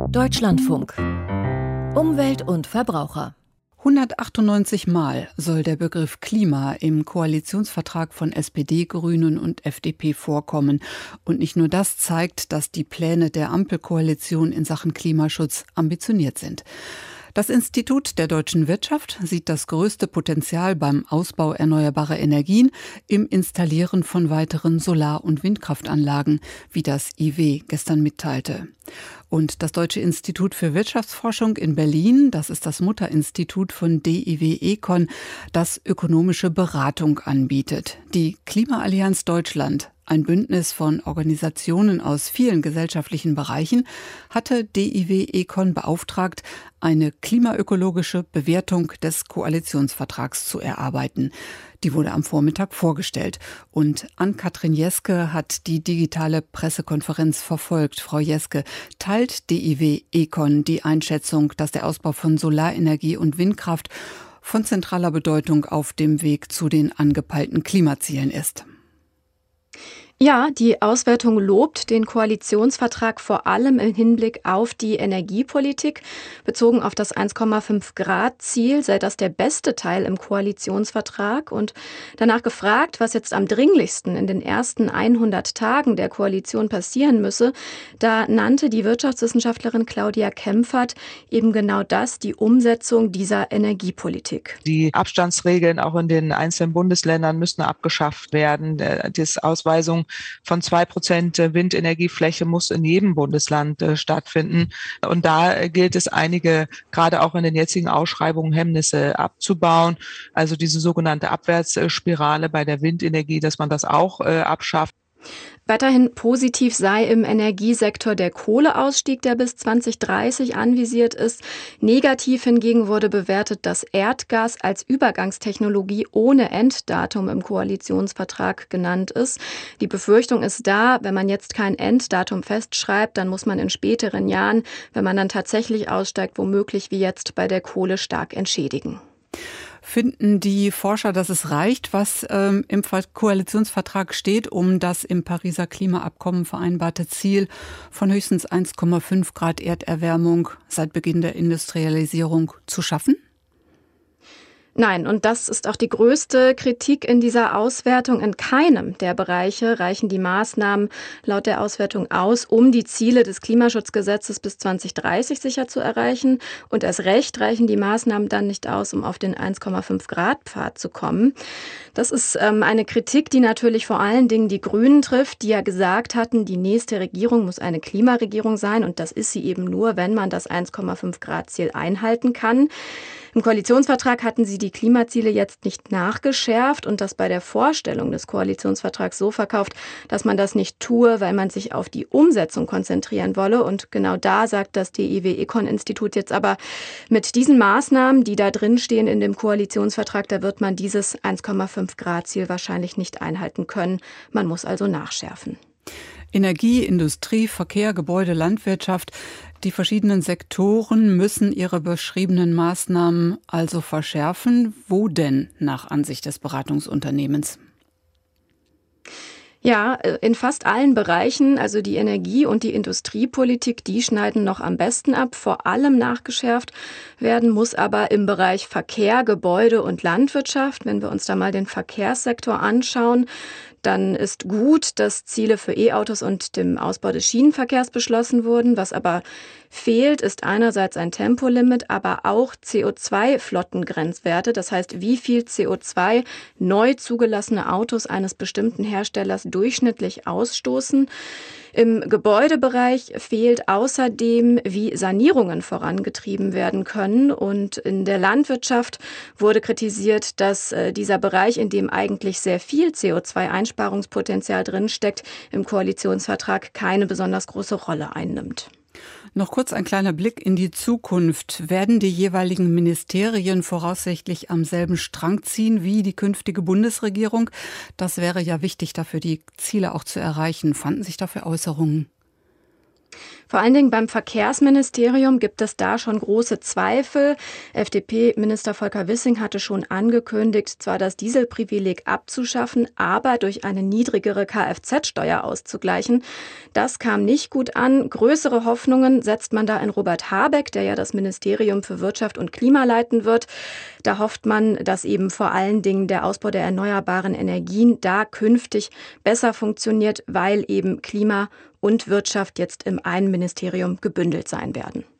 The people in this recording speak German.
Deutschlandfunk. Umwelt und Verbraucher. 198 Mal soll der Begriff Klima im Koalitionsvertrag von SPD, Grünen und FDP vorkommen. Und nicht nur das zeigt, dass die Pläne der Ampelkoalition in Sachen Klimaschutz ambitioniert sind. Das Institut der deutschen Wirtschaft sieht das größte Potenzial beim Ausbau erneuerbarer Energien im Installieren von weiteren Solar- und Windkraftanlagen, wie das IW gestern mitteilte. Und das Deutsche Institut für Wirtschaftsforschung in Berlin, das ist das Mutterinstitut von DIW Econ, das ökonomische Beratung anbietet. Die Klimaallianz Deutschland, ein Bündnis von Organisationen aus vielen gesellschaftlichen Bereichen, hatte DIW Econ beauftragt, eine klimaökologische Bewertung des Koalitionsvertrags zu erarbeiten. Die wurde am Vormittag vorgestellt. Und Ann-Kathrin Jeske hat die digitale Pressekonferenz verfolgt. Frau Jeske, teilt DIW Econ die Einschätzung, dass der Ausbau von Solarenergie und Windkraft von zentraler Bedeutung auf dem Weg zu den angepeilten Klimazielen ist? Ja, die Auswertung lobt den Koalitionsvertrag vor allem im Hinblick auf die Energiepolitik. Bezogen auf das 1,5-Grad-Ziel sei das der beste Teil im Koalitionsvertrag. Und danach gefragt, was jetzt am dringlichsten in den ersten 100 Tagen der Koalition passieren müsse, da nannte die Wirtschaftswissenschaftlerin Claudia Kempfert eben genau das, die Umsetzung dieser Energiepolitik. Die Abstandsregeln auch in den einzelnen Bundesländern müssen abgeschafft werden. Die Ausweisung von 2% Windenergiefläche muss in jedem Bundesland stattfinden. Und da gilt es, einige, gerade auch in den jetzigen Ausschreibungen, Hemmnisse abzubauen. Also diese sogenannte Abwärtsspirale bei der Windenergie, dass man das auch abschafft. Weiterhin positiv sei im Energiesektor der Kohleausstieg, der bis 2030 anvisiert ist. Negativ hingegen wurde bewertet, dass Erdgas als Übergangstechnologie ohne Enddatum im Koalitionsvertrag genannt ist. Die Befürchtung ist da, wenn man jetzt kein Enddatum festschreibt, dann muss man in späteren Jahren, wenn man dann tatsächlich aussteigt, womöglich wie jetzt bei der Kohle stark entschädigen. Finden die Forscher, dass es reicht, was im Koalitionsvertrag steht, um das im Pariser Klimaabkommen vereinbarte Ziel von höchstens 1,5 Grad Erderwärmung seit Beginn der Industrialisierung zu schaffen? Nein, und das ist auch die größte Kritik in dieser Auswertung. In keinem der Bereiche reichen die Maßnahmen laut der Auswertung aus, um die Ziele des Klimaschutzgesetzes bis 2030 sicher zu erreichen. Und erst recht reichen die Maßnahmen dann nicht aus, um auf den 1,5-Grad-Pfad zu kommen. Das ist eine Kritik, die natürlich vor allen Dingen die Grünen trifft, die ja gesagt hatten, die nächste Regierung muss eine Klimaregierung sein. Und das ist sie eben nur, wenn man das 1,5-Grad-Ziel einhalten kann. Im Koalitionsvertrag hatten sie die Klimaziele jetzt nicht nachgeschärft und das bei der Vorstellung des Koalitionsvertrags so verkauft, dass man das nicht tue, weil man sich auf die Umsetzung konzentrieren wolle. Und genau da sagt das DIW Econ Institut jetzt aber, mit diesen Maßnahmen, die da drin stehen in dem Koalitionsvertrag, da wird man dieses 1,5-Grad-Ziel wahrscheinlich nicht einhalten können. Man muss also nachschärfen. Energie, Industrie, Verkehr, Gebäude, Landwirtschaft. Die verschiedenen Sektoren müssen ihre beschriebenen Maßnahmen also verschärfen. Wo denn nach Ansicht des Beratungsunternehmens? Ja, in fast allen Bereichen, also die Energie- und die Industriepolitik, die schneiden noch am besten ab. Vor allem nachgeschärft werden muss aber im Bereich Verkehr, Gebäude und Landwirtschaft. Wenn wir uns da mal den Verkehrssektor anschauen, dann ist gut, dass Ziele für E-Autos und dem Ausbau des Schienenverkehrs beschlossen wurden. Was aber fehlt, ist einerseits ein Tempolimit, aber auch CO2-Flottengrenzwerte. Das heißt, wie viel CO2 neu zugelassene Autos eines bestimmten Herstellers durchschnittlich ausstoßen. Im Gebäudebereich fehlt außerdem, wie Sanierungen vorangetrieben werden können. Und in der Landwirtschaft wurde kritisiert, dass dieser Bereich, in dem eigentlich sehr viel CO2-Einsparungspotenzial drinsteckt, im Koalitionsvertrag keine besonders große Rolle einnimmt. Noch kurz ein kleiner Blick in die Zukunft. Werden die jeweiligen Ministerien voraussichtlich am selben Strang ziehen wie die künftige Bundesregierung? Das wäre ja wichtig dafür, die Ziele auch zu erreichen. Fanden sich dafür Äußerungen? Vor allen Dingen beim Verkehrsministerium gibt es da schon große Zweifel. FDP-Minister Volker Wissing hatte schon angekündigt, zwar das Dieselprivileg abzuschaffen, aber durch eine niedrigere Kfz-Steuer auszugleichen. Das kam nicht gut an. Größere Hoffnungen setzt man da in Robert Habeck, der ja das Ministerium für Wirtschaft und Klima leiten wird. Da hofft man, dass eben vor allen Dingen der Ausbau der erneuerbaren Energien da künftig besser funktioniert, weil eben Klima und Wirtschaft jetzt im einen Ministerium gebündelt sein werden.